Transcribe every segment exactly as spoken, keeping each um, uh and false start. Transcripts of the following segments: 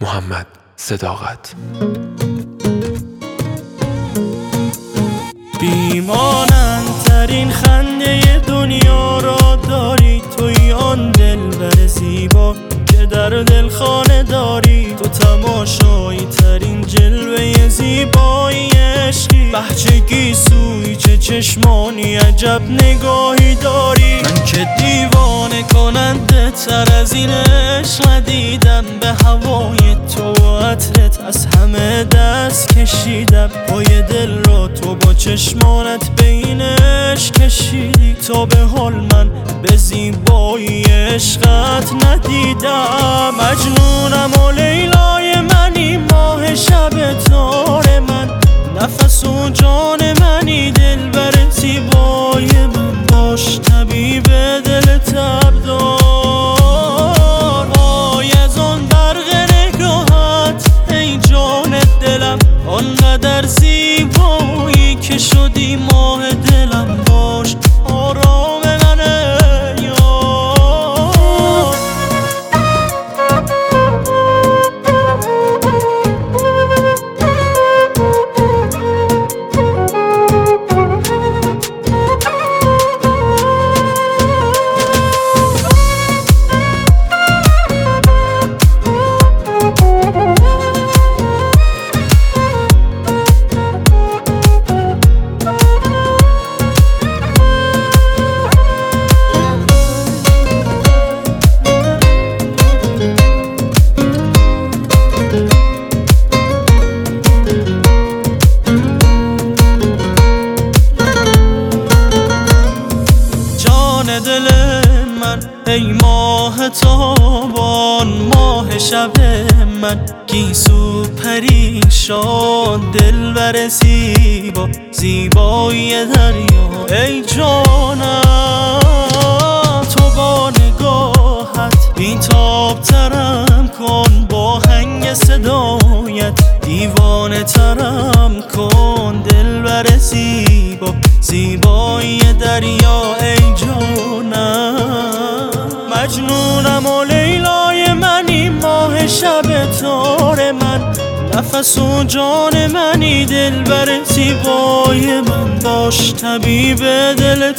محمد صداقت. بیمانند ترین خنده دنیا را داری، توی آن دلبر زیبا که در دل خانه داری. تو تماشایی ترین جلوه زیبایی عشقی، بهجگی سوی چه چشمانی عجب نگاهی داری. من که دیوانه کننده تر از این عشق ندیدم، به هوای تو و عطرت از همه دست کشیدم. پای دل را تو با چشمانت بین عشق کشیدی، تا به حال من به زیبایی عشقت ندیدم. مجنونم و لیلای منی، ماه شب تار من، نفس و جان منی، دلبر زیبای من. باش طبیب دل تبدار، وای از آن برق نگاهت ای جان دلم، آنقدر زیبایی که شدی ماه دلم. باش آرام منه یار. دل من ای ماه تابان، ماه شب من گیسو پریشان، دلبر زیبا زیبای دریا ای جانم. تو با نگاهت بیتاب ترم کن، با هنگ صدایت دیوانه ترم کن، دلبر زیبا زیبای دریا ای جانم. مجنونم و لیلای منی، ماه شب تار من، نفس و جان منی، دلبر زیبای من. باش طبیب دل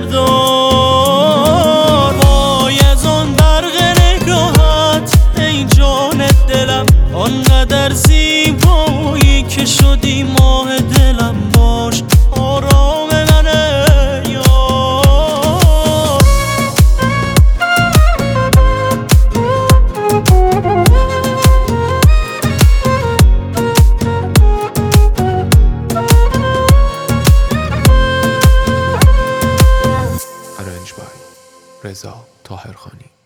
تبدار، وای از آن برق نگاهت ای جان دلم، آنقدر زیبایی که شدی ماه دلم. باش آرام منه یار. ارنج بای رضا طاهرخانی.